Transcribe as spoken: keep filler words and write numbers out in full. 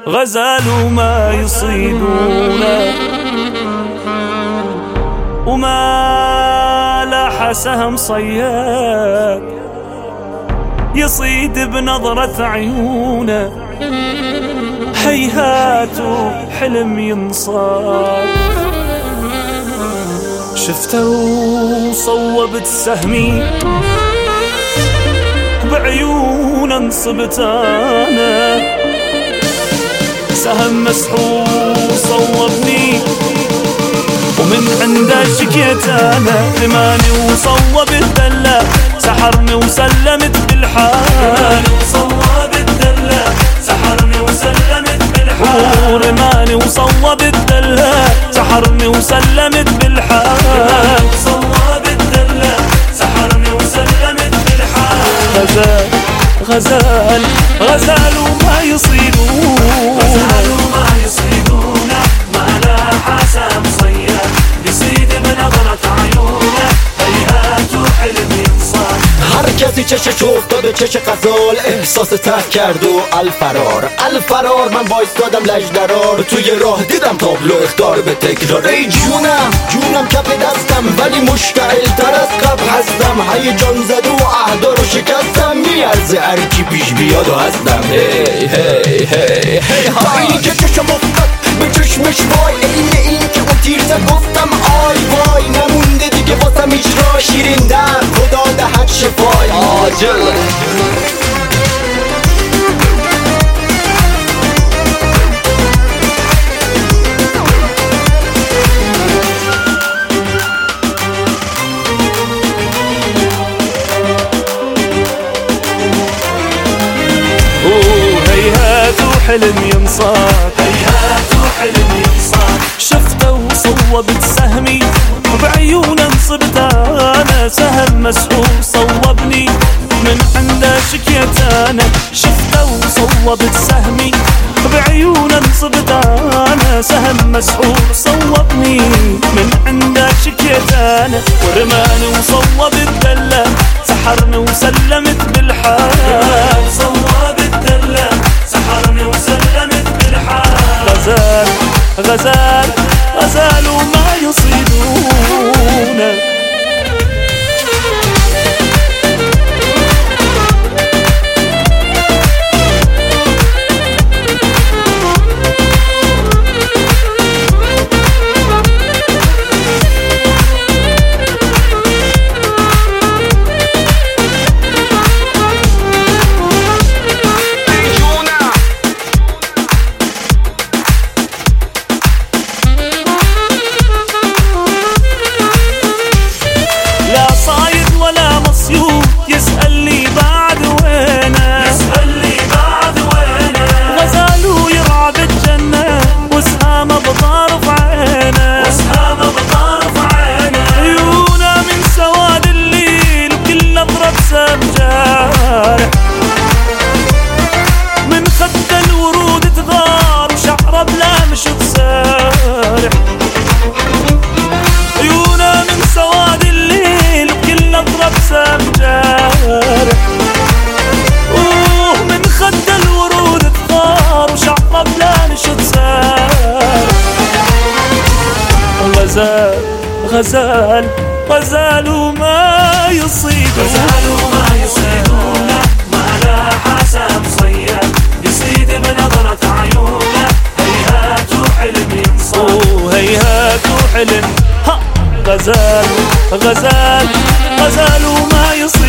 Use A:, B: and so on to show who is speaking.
A: غزال وما يصيدونه وما لاح سهم صياد يصيد بنظرة عيونه. هيهات حلم ينصاد شفته وصوبت سهمي بعيونه انصبت انا. سهم مسحور صوبني ومن عنده شكيت انا. رماني وصوب الدلة سحرني وسلمت بالحال.
B: وصوب الدلة سحرني وسلمت بالحال.
A: ورماني وصوب الدلة سحرني وسلمت بالحال.
B: وصوب الدلة سحرني وسلمت بالحال.
A: غزال غزال غزال وما يصيدون.
B: غزال وما يصيدون ما لاح سهم صياد يصيد بنظرة عيونه. هيهات حلم ينصاد.
C: هر کسی چشش افتاده چش غزال احساس ترک کرد و الفرار الفرار. من وایستادم لجدرار توی راه دیدم تابلو اخطار به تکرار. ای جونم جونم کف دستم ولی مشتعل تر از قبل هستم. هیجان زده و اهدا رو شکستم. میارزه هرکی پیش بیاد و هستم. هی هی هی هی تا اینی که چشم افتاد به چشمش وای. این این که اون تیرزه گفتم آی وای. نمونده دیگه واسم هیچ راه. شیرین در خدا دهد شفای. آجل
A: هيهات حلم ينصاد.
B: هيهات حلم ينصاد.
A: شفته وصوبت سهمي بعيونه انصبت انا. سهم مسحور صوبني من عنده شكيت انا. شفته وصوبت سهمي بعيونه انصبت انا. سهم مسحور صوبني من عنده شكيت انا. ورماني وصوب الدلة سحرني وسلمت بالحال.
B: صوب الدلة سحرني وسلمت بالحال.
A: غزال غزال غزال وما يصيدونه. يسألني بعد وينه
B: يسألني بعد وينه.
A: غزال يرعى بالجنة وسهامه بطرف عينه.
B: وسهامه بطرف عينه.
A: عيونه من سواد الليل وكل نظرة بسام جارح. من خد الورود تغار وشعره بلا مشط سارح. عيونه من سواد الليل وكل نظرة بسام جارح. اوه من خد الورود تغار وشعره بلا مشط سارح. غزال غزال غزال وما يصيدون.
B: غزال وما يصيدون ما لاح سهم صياد يصيد بنظرة عيونه. هيهات حلم ينصاد.
A: اوه هيهات حلم. ها غزال غزال غزال وما يصيدون.